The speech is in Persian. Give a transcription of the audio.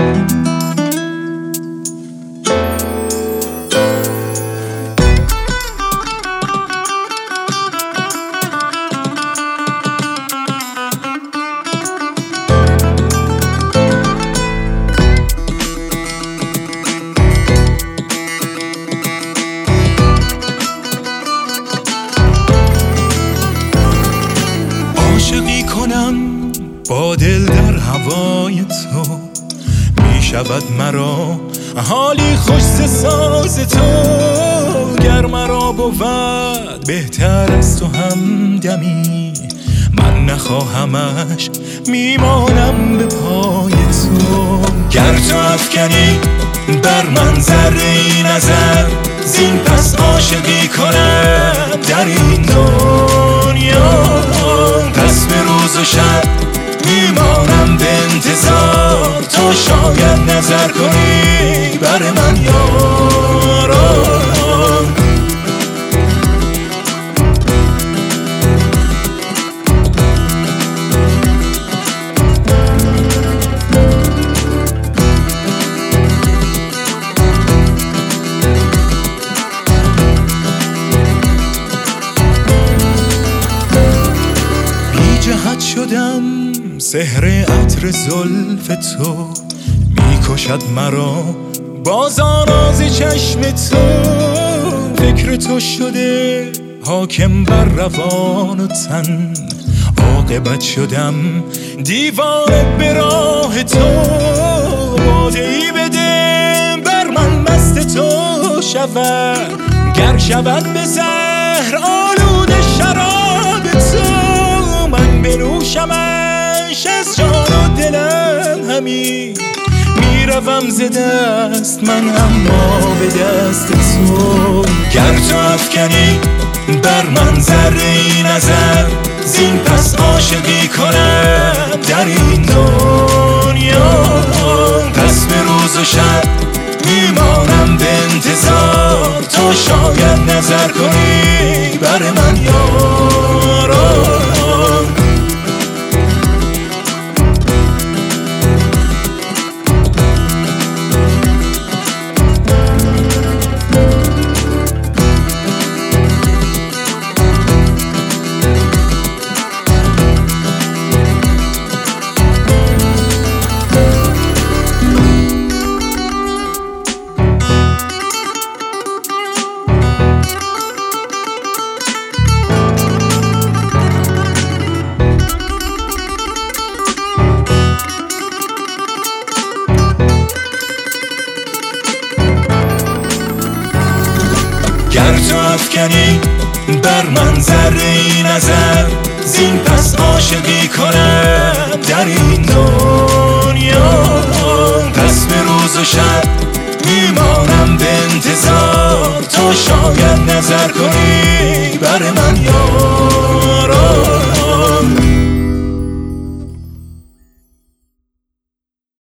عاشقی کنم با دل در هوای تو، می شود مرا حالی خوش ز ساز تو. گر مرا بود بهتر از تو همدمی، من نخواهمش میمانم به پای تو. گر تو افکنی بر من ذره نظر، زین پس عاشقی کنم در این دنیا. پس به روز و شب میمانم به انتظار، تا شاید نظر کنی بر من یارا. جهت شدم سحر عطر زلف تو، میکشد مرا باز آراز چشم تو. فکر تو شده حاکم بر روان و تن، عاقبت شدم دیوانه به راه تو. باده ای بده بر من مست تو شود، گر شود به زهر آلود شراب تو. من بنوشمش از جان و دلم همی، میروم ز دست من اما به دست تو. گر تو افکنی بر من ذره نظر، زین پس عاشقی کنم در این دنیا. پس به روز و شب میمانم به انتظار، تا شاید نظر کنی بر من یارا. گر تو افکنی بر من ذره نظر، زین پس عاشقی کنم در این دنیا. پس به روز و شب میمانم به انتظار، تا شاید نظر کنی